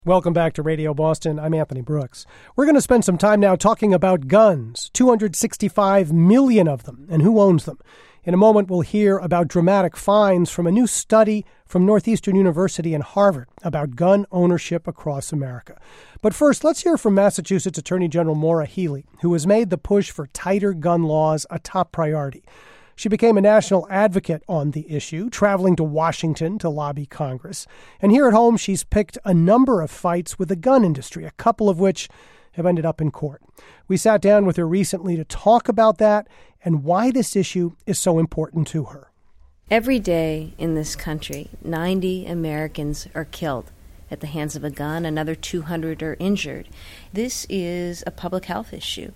Welcome back to Radio Boston. I'm Anthony Brooks. We're going to spend some time now talking about guns, 265 million of them, and who owns them. In a moment, we'll hear about dramatic finds from a new study from Northeastern University and Harvard about gun ownership across America. But first, let's hear from Massachusetts Attorney General Maura Healey, who has made the push for tighter gun laws a top priority. She became a national advocate on the issue, traveling to Washington to lobby Congress. And here at home, she's picked a number of fights with the gun industry, a couple of which have ended up in court. We sat down with her recently to talk about that and why this issue is so important to her. Every day in this country, 90 Americans are killed at the hands of a gun. Another 200 are injured. This is a public health issue.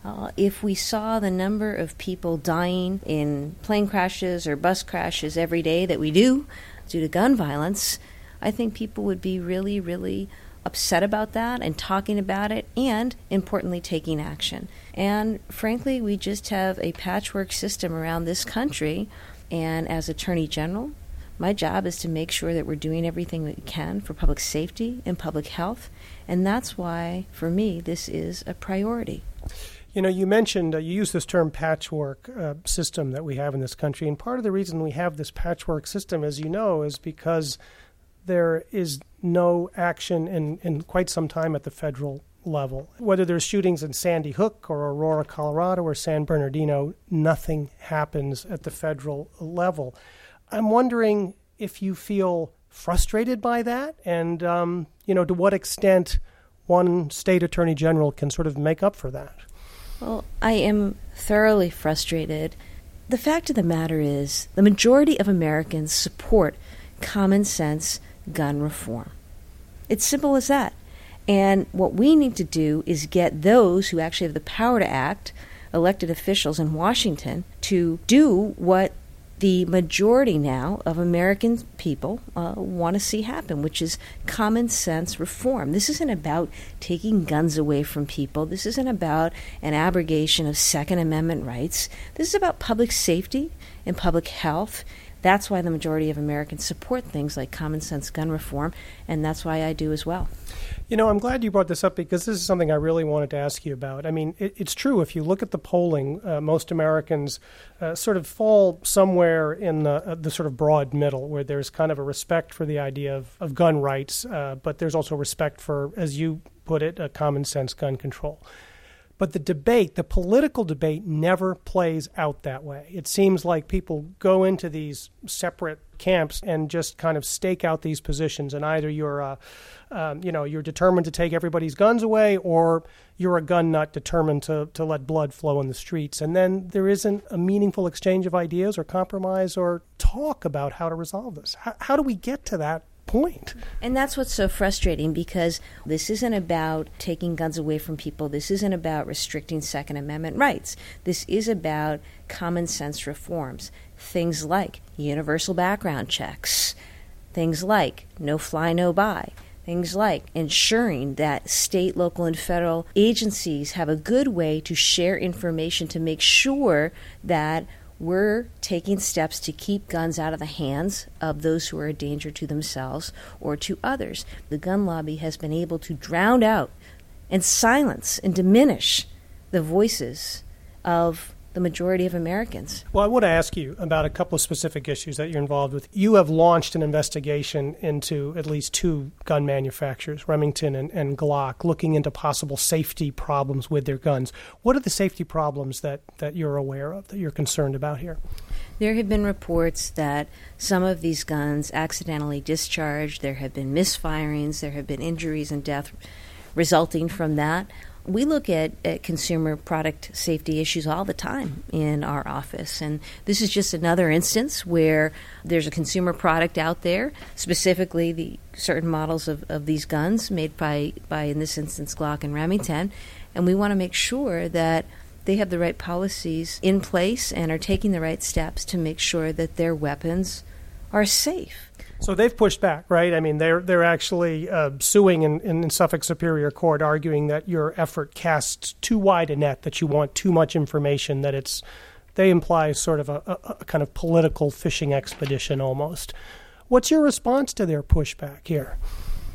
If we saw the number of people dying in plane crashes or bus crashes every day that we do due to gun violence, I think people would be really, really upset about that and talking about it and, importantly, taking action. And frankly, we just have a patchwork system around this country. And as Attorney General, my job is to make sure that we're doing everything we can for public safety and public health. And that's why, for me, this is a priority. You know, you mentioned, you used this term patchwork system that we have in this country. And part of the reason we have this patchwork system, as you know, is because there is no action in quite some time at the federal level. Whether there's shootings in Sandy Hook or Aurora, Colorado, or San Bernardino, nothing happens at the federal level. I'm wondering if you feel frustrated by that and, to what extent one state attorney general can sort of make up for that. Well, I am thoroughly frustrated. The fact of the matter is the majority of Americans support common sense gun reform. It's simple as that. And what we need to do is get those who actually have the power to act, elected officials in Washington, to do what the majority now of American people want to see happen, which is common sense reform. This isn't about taking guns away from people. This isn't about an abrogation of Second Amendment rights. This is about public safety and public health. That's why the majority of Americans support things like common sense gun reform, and that's why I do as well. You know, I'm glad you brought this up because this is something I really wanted to ask you about. I mean, it's true. If you look at the polling, most Americans sort of fall somewhere in the sort of broad middle where there's kind of a respect for the idea of gun rights, but there's also respect for, as you put it, a common sense gun control. But the political debate never plays out that way. It seems like people go into these separate camps and just kind of stake out these positions. And either you're determined to take everybody's guns away, or you're a gun nut determined to let blood flow in the streets. And then there isn't a meaningful exchange of ideas or compromise or talk about how to resolve this. How do we get to that point? And that's what's so frustrating, because this isn't about taking guns away from people. This isn't about restricting Second Amendment rights. This is about common sense reforms. Things like universal background checks, things like no fly, no buy, things like ensuring that state, local, and federal agencies have a good way to share information to make sure that we're taking steps to keep guns out of the hands of those who are a danger to themselves or to others. The gun lobby has been able to drown out and silence and diminish the voices of the majority of Americans. Well, I want to ask you about a couple of specific issues that you're involved with. You have launched an investigation into at least two gun manufacturers, Remington and Glock, looking into possible safety problems with their guns. What are the safety problems that you're aware of, that you're concerned about here? There have been reports that some of these guns accidentally discharged. There have been misfirings. There have been injuries and death resulting from that. We look at consumer product safety issues all the time in our office, and this is just another instance where there's a consumer product out there, specifically the certain models of these guns made by, in this instance, Glock and Remington, and we want to make sure that they have the right policies in place and are taking the right steps to make sure that their weapons are safe. So they've pushed back, right? I mean, they're actually suing in Suffolk Superior Court, arguing that your effort casts too wide a net, that you want too much information, that they imply sort of a kind of political fishing expedition almost. What's your response to their pushback here?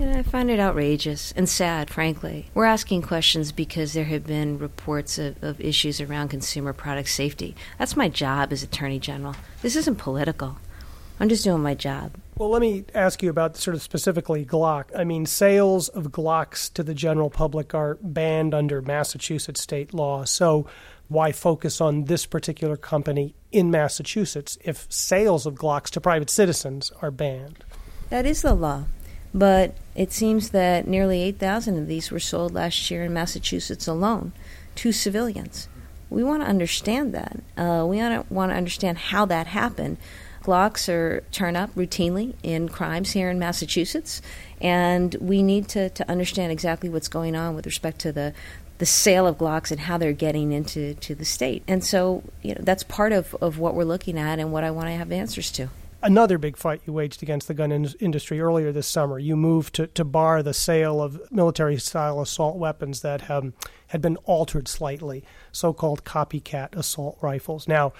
I find it outrageous and sad, frankly. We're asking questions because there have been reports of issues around consumer product safety. That's my job as Attorney General. This isn't political. I'm just doing my job. Well, let me ask you about sort of specifically Glock. I mean, sales of Glocks to the general public are banned under Massachusetts state law. So why focus on this particular company in Massachusetts if sales of Glocks to private citizens are banned? That is the law. But it seems that nearly 8,000 of these were sold last year in Massachusetts alone to civilians. We want to understand that. We want to understand how that happened. Glocks turn up routinely in crimes here in Massachusetts, and we need to understand exactly what's going on with respect to the sale of Glocks and how they're getting into the state. And so that's part of what we're looking at and what I want to have answers to. Another big fight you waged against the gun industry earlier this summer. You moved to bar the sale of military-style assault weapons that had been altered slightly, so-called copycat assault rifles. Now,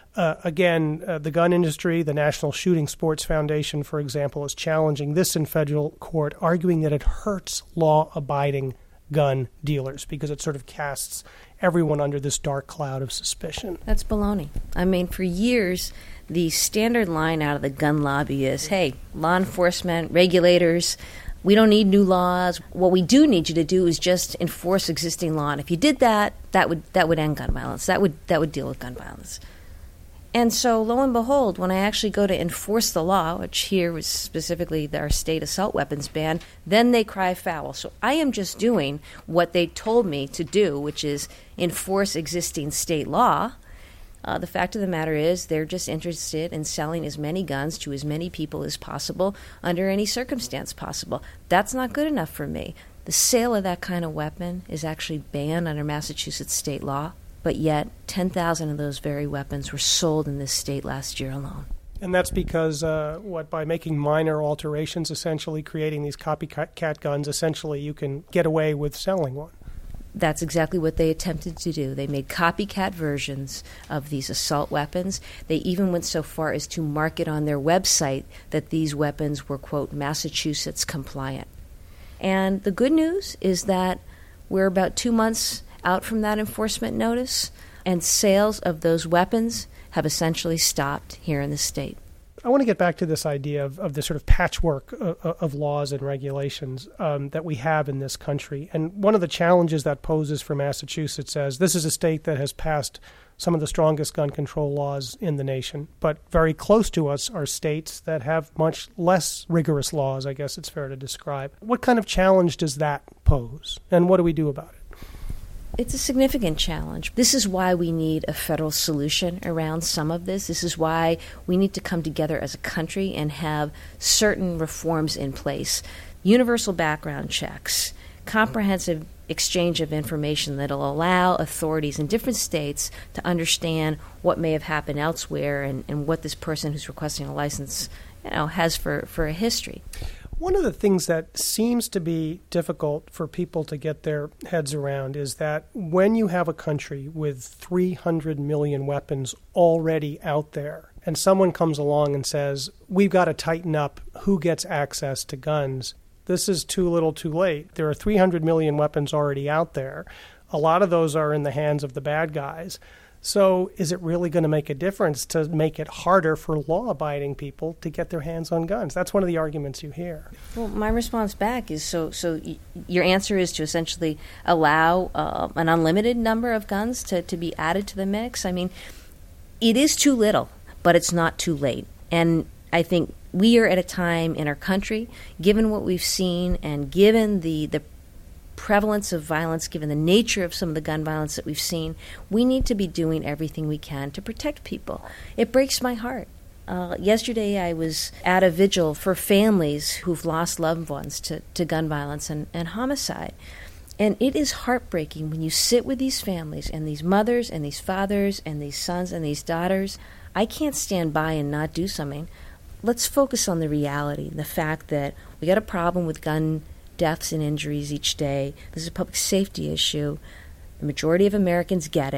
the gun industry, the National Shooting Sports Foundation, for example, is challenging this in federal court, arguing that it hurts law-abiding gun dealers because it sort of casts everyone under this dark cloud of suspicion. That's baloney. I mean, for years, the standard line out of the gun lobby is, hey, law enforcement, regulators, we don't need new laws. What we do need you to do is just enforce existing law. And if you did that, that would end gun violence. That would deal with gun violence. And so, lo and behold, when I actually go to enforce the law, which here was specifically our state assault weapons ban, then they cry foul. So I am just doing what they told me to do, which is enforce existing state law. The fact of the matter is they're just interested in selling as many guns to as many people as possible under any circumstance possible. That's not good enough for me. The sale of that kind of weapon is actually banned under Massachusetts state law. But yet 10,000 of those very weapons were sold in this state last year alone. And that's because, by making minor alterations, essentially creating these copycat guns, essentially you can get away with selling one. That's exactly what they attempted to do. They made copycat versions of these assault weapons. They even went so far as to market on their website that these weapons were, quote, Massachusetts compliant. And the good news is that we're about 2 months out from that enforcement notice, and sales of those weapons have essentially stopped here in the state. I want to get back to this idea of this sort of patchwork of laws and regulations that we have in this country. And one of the challenges that poses for Massachusetts is this is a state that has passed some of the strongest gun control laws in the nation, but very close to us are states that have much less rigorous laws, I guess it's fair to describe. What kind of challenge does that pose, and what do we do about it? It's a significant challenge. This is why we need a federal solution around some of this. This is why we need to come together as a country and have certain reforms in place. Universal background checks, comprehensive exchange of information that will allow authorities in different states to understand what may have happened elsewhere and what this person who's requesting a license has for a history. One of the things that seems to be difficult for people to get their heads around is that when you have a country with 300 million weapons already out there, and someone comes along and says, we've got to tighten up who gets access to guns, this is too little too late. There are 300 million weapons already out there. A lot of those are in the hands of the bad guys. So is it really going to make a difference to make it harder for law-abiding people to get their hands on guns? That's one of the arguments you hear. Well, my response back is so your answer is to essentially allow an unlimited number of guns to be added to the mix? I mean, it is too little, but it's not too late. And I think we are at a time in our country, given what we've seen and given the prevalence of violence, given the nature of some of the gun violence that we've seen, we need to be doing everything we can to protect people. It breaks my heart. Yesterday I was at a vigil for families who've lost loved ones to gun violence and homicide. And it is heartbreaking when you sit with these families and these mothers and these fathers and these sons and these daughters. I can't stand by and not do something. Let's focus on the reality, the fact that we got a problem with gun deaths and injuries each day. This is a public safety issue. The majority of Americans get it,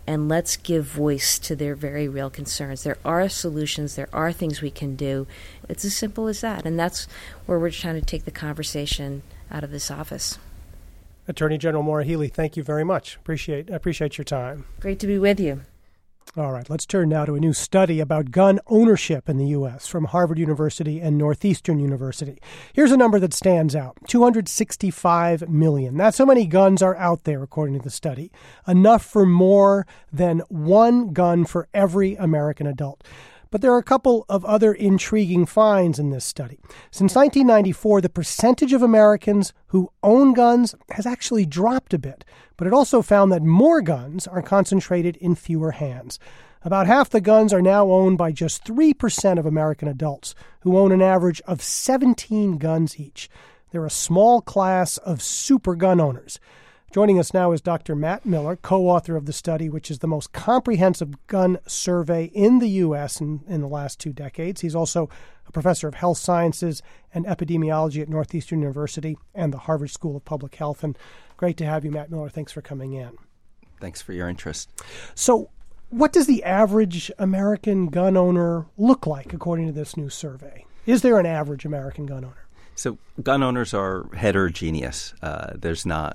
and let's give voice to their very real concerns. There are solutions. There are things we can do. It's as simple as that, and that's where we're trying to take the conversation out of this office. Attorney General Maura Healey, thank you very much. Appreciate your time. Great to be with you. All right, let's turn now to a new study about gun ownership in the U.S. from Harvard University and Northeastern University. Here's a number that stands out, 265 million. That's how many guns are out there, according to the study. Enough for more than one gun for every American adult. But there are a couple of other intriguing finds in this study. Since 1994, the percentage of Americans who own guns has actually dropped a bit, but it also found that more guns are concentrated in fewer hands. About half the guns are now owned by just 3% of American adults, who own an average of 17 guns each. They're a small class of super gun owners. Joining us now is Dr. Matt Miller, co-author of the study, which is the most comprehensive gun survey in the U.S. in the last 2 decades. He's also a professor of health sciences and epidemiology at Northeastern University and the Harvard School of Public Health. And great to have you, Matt Miller. Thanks for coming in. Thanks for your interest. So what does the average American gun owner look like, according to this new survey? Is there an average American gun owner? So gun owners are heterogeneous. There's not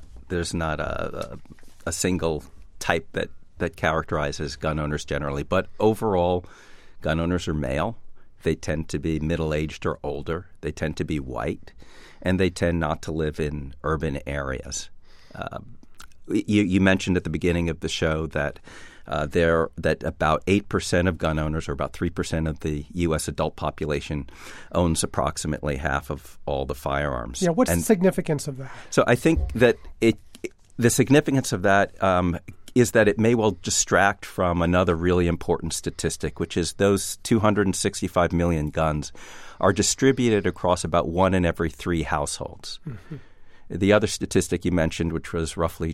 a single type that characterizes gun owners generally. But overall, gun owners are male. They tend to be middle-aged or older. They tend to be white. And they tend not to live in urban areas. You mentioned at the beginning of the show that that about 8% of gun owners, or about 3% of the U.S. adult population, owns approximately half of all the firearms. Yeah, what's the significance of that? So I think that the significance of that is that it may well distract from another really important statistic, which is those 265 million guns are distributed across about 1 in every 3 households. Mm-hmm. The other statistic you mentioned, which was roughly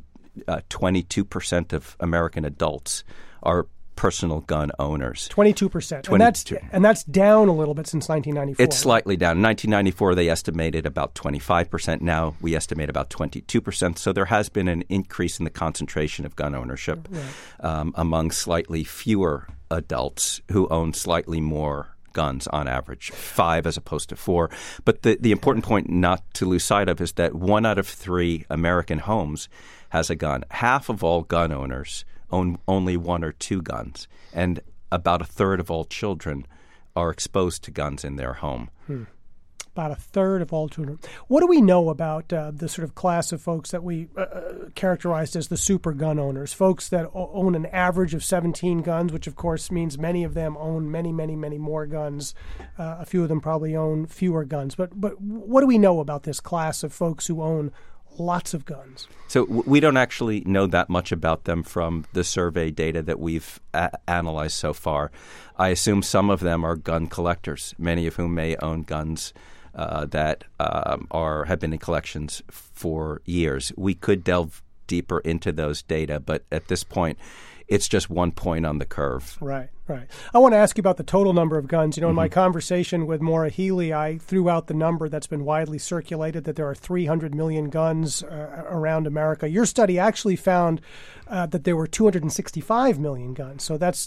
22% of American adults, are personal gun owners. 22%. And that's down a little bit since 1994. It's slightly down. In 1994, they estimated about 25%. Now we estimate about 22%. So there has been an increase in the concentration of gun ownership among slightly fewer adults who own slightly more guns on average, 5 as opposed to 4. But the important point not to lose sight of is that 1 out of 3 American homes has a gun. Half of all gun owners own only 1 or 2 guns, and about a third of all children are exposed to guns in their home. About a third of all children. What do we know about the sort of class of folks that we characterized as the super gun owners, folks that own an average of 17 guns, which of course means many of them own many, many, many more guns. A few of them probably own fewer guns. But what do we know about this class of folks who own lots of guns? So we don't actually know that much about them from the survey data that we've analyzed so far. I assume some of them are gun collectors, many of whom may own guns that have been in collections for years. We could delve deeper into those data, but at this point, it's just one point on the curve. Right. I want to ask you about the total number of guns. In my conversation with Maura Healey, I threw out the number that's been widely circulated, that there are 300 million guns around America. Your study actually found that there were 265 million guns. So that's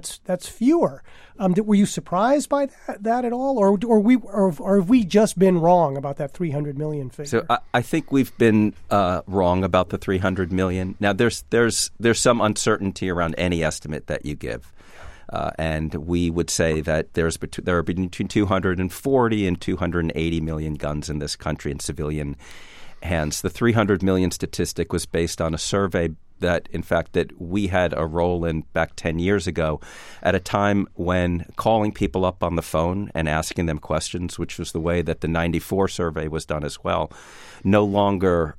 fewer. Were you surprised by that at all, or have we just been wrong about that 300 million figure? So I think we've been wrong about the 300 million. Now there's some uncertainty around any estimate that you give. And we would say that there are between 240 and 280 million guns in this country in civilian hands. The 300 million statistic was based on a survey that we had a role in back 10 years ago at a time when calling people up on the phone and asking them questions, which was the way that the 94 survey was done as well, no longer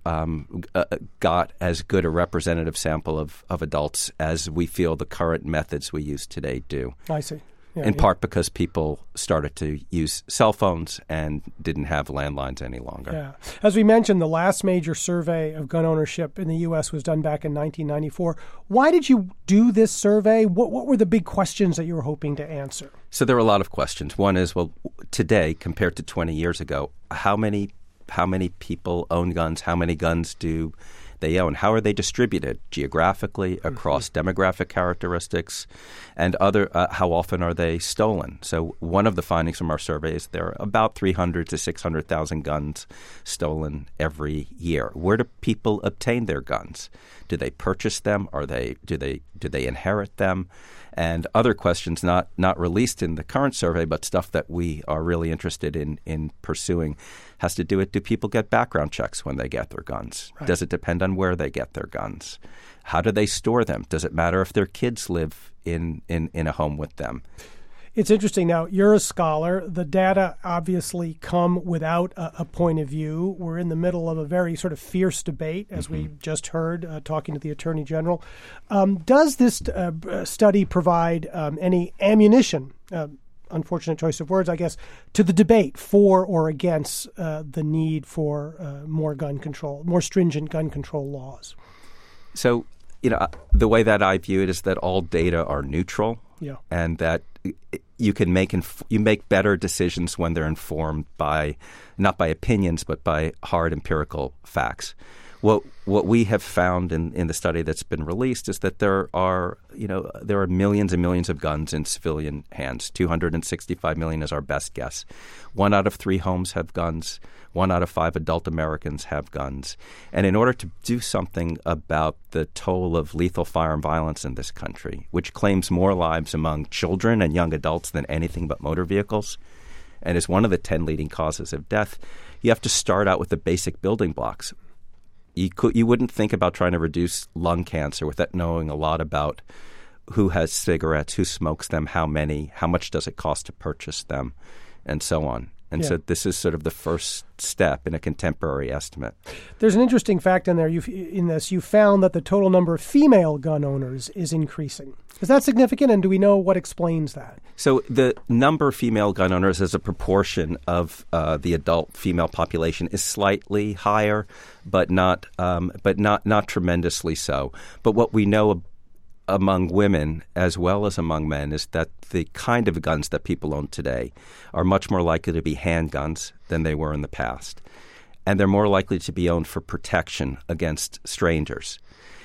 got as good a representative sample of adults as we feel the current methods we use today do. I see. Yeah, in part because people started to use cell phones and didn't have landlines any longer. Yeah. As we mentioned, the last major survey of gun ownership in the U.S. was done back in 1994. Why did you do this survey? What were the big questions that you were hoping to answer? So there are a lot of questions. One is, well, today compared to 20 years ago, how many people own guns? How many guns do they own. How are they distributed geographically, across demographic characteristics, and other? How often are they stolen? So one of the findings from our survey is there are about 300 to 600,000 guns stolen every year. Where do people obtain their guns? Do they purchase them? Do they inherit them? And other questions not released in the current survey, but stuff that we are really interested in pursuing, has to do with, do people get background checks when they get their guns? Right. Does it depend on where they get their guns? How do they store them? Does it matter if their kids live in a home with them? It's interesting. Now, you're a scholar. The data obviously come without a point of view. We're in the middle of a very sort of fierce debate, as we just heard, talking to the Attorney General. Does this study provide any ammunition, unfortunate choice of words, I guess, to the debate for or against the need for more gun control, more stringent gun control laws? So, the way that I view it is that all data are neutral, and that you can make better decisions when they're informed by not by opinions but by hard empirical facts. What we have found in the study that's been released is that there are millions and millions of guns in civilian hands. 265 million is our best guess. 1 out of 3 homes have guns. 1 out of 5 adult Americans have guns. And in order to do something about the toll of lethal firearm violence in this country, which claims more lives among children and young adults than anything but motor vehicles, and is one of the 10 leading causes of death, you have to start out with the basic building blocks. You wouldn't think about trying to reduce lung cancer without knowing a lot about who has cigarettes, who smokes them, how many, how much does it cost to purchase them, and so on. And so this is sort of the first step in a contemporary estimate. There's an interesting fact in there. You found that the total number of female gun owners is increasing. Is that significant, and do we know what explains that? So the number of female gun owners as a proportion of the adult female population is slightly higher, but not tremendously so. But what we know among women as well as among men is that the kind of guns that people own today are much more likely to be handguns than they were in the past. And they're more likely to be owned for protection against strangers.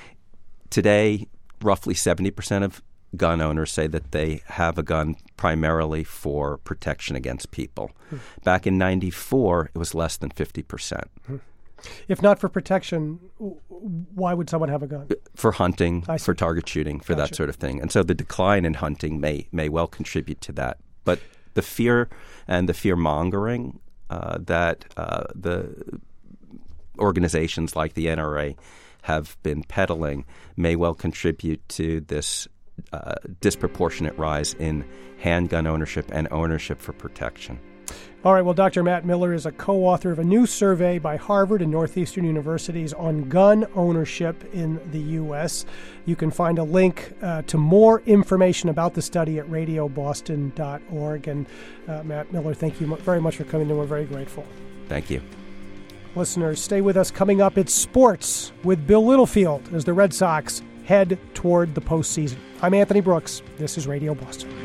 Today, roughly 70% of gun owners say that they have a gun primarily for protection against people. Back in 1994, it was less than 50%. If not for protection, why would someone have a gun? For hunting, for target shooting, for that sort of thing. And so the decline in hunting may well contribute to that. But the fear and the fear-mongering that the organizations like the NRA have been peddling may well contribute to this disproportionate rise in handgun ownership and ownership for protection. All right, well, Dr. Matt Miller is a co-author of a new survey by Harvard and Northeastern universities on gun ownership in the U.S. You can find a link to more information about the study at radioboston.org. And Matt Miller, thank you very much for coming in. We're very grateful. Thank you. Listeners, stay with us. Coming up, it's sports with Bill Littlefield as the Red Sox head toward the postseason. I'm Anthony Brooks. This is Radio Boston.